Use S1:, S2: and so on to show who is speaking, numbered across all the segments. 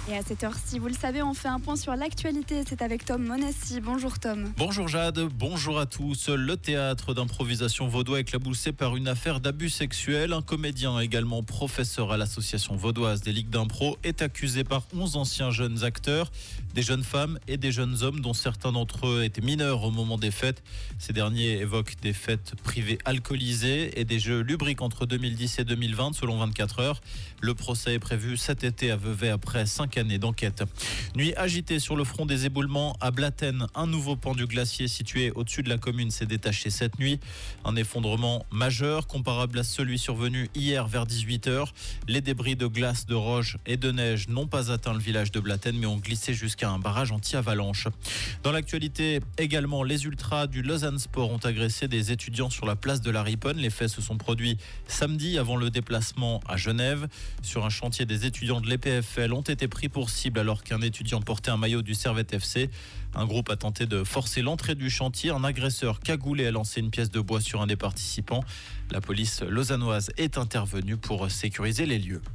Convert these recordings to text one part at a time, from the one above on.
S1: Et à cette heure-ci, vous le savez, on fait un point sur l'actualité. C'est avec Tom Monassi. Bonjour Tom.
S2: Bonjour Jade, bonjour à tous. Le théâtre d'improvisation vaudois éclaboussé par une affaire d'abus sexuels. Un comédien, également professeur à l'association vaudoise des ligues d'impro, est accusé par 11 anciens jeunes acteurs, des jeunes femmes et des jeunes hommes dont certains d'entre eux étaient mineurs au moment des fêtes. Ces derniers évoquent des fêtes privées alcoolisées et des jeux lubriques entre 2010 et 2020 selon 24 heures. Le procès est prévu cet été à Vevey après 5 années d'enquête. Nuit agitée sur le front des éboulements à Blatten. Un nouveau pan du glacier situé au-dessus de la commune s'est détaché cette nuit. Un effondrement majeur comparable à celui survenu hier vers 18h. Les débris de glace, de roche et de neige n'ont pas atteint le village de Blatten mais ont glissé jusqu'à un barrage anti-avalanche. Dans l'actualité également, les ultras du Lausanne Sport ont agressé des étudiants sur la place de la Riponne. Les faits se sont produits samedi avant le déplacement à Genève. Sur un chantier, des étudiants de l'EPFL ont été pris pour cible alors qu'un étudiant portait un maillot du Servette FC. Un groupe a tenté de forcer l'entrée du chantier. Un agresseur cagoulé a lancé une pièce de bois sur un des participants. La police lausannoise est intervenue pour sécuriser les lieux.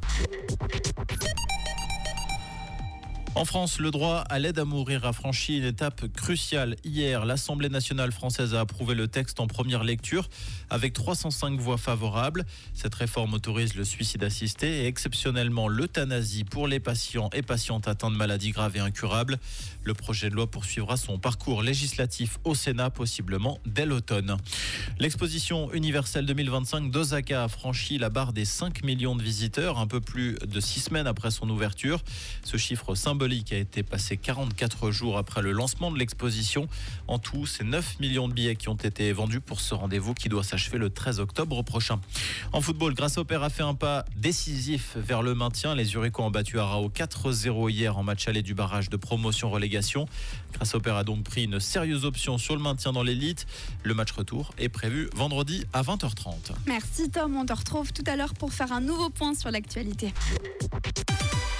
S2: En France, le droit à l'aide à mourir a franchi une étape cruciale. Hier, l'Assemblée nationale française a approuvé le texte en première lecture avec 305 voix favorables. Cette réforme autorise le suicide assisté et exceptionnellement l'euthanasie pour les patients et patientes atteints de maladies graves et incurables. Le projet de loi poursuivra son parcours législatif au Sénat, possiblement dès l'automne. L'exposition universelle 2025 d'Osaka a franchi la barre des 5 millions de visiteurs, un peu plus de 6 semaines après son ouverture. Ce chiffre symbolique a été passé 44 jours après le lancement de l'exposition. En tout, c'est 9 millions de billets qui ont été vendus pour ce rendez-vous qui doit s'achever le 13 octobre prochain. En football, Grasshopper a fait un pas décisif vers le maintien. Les Zurichois ont battu Arao 4-0 hier en match aller du barrage de promotion-relégation. Grasshopper a donc pris une sérieuse option sur le maintien dans l'élite. Le match retour est prévu vendredi à 20h30.
S1: Merci Tom, on te retrouve tout à l'heure pour faire un nouveau point sur l'actualité.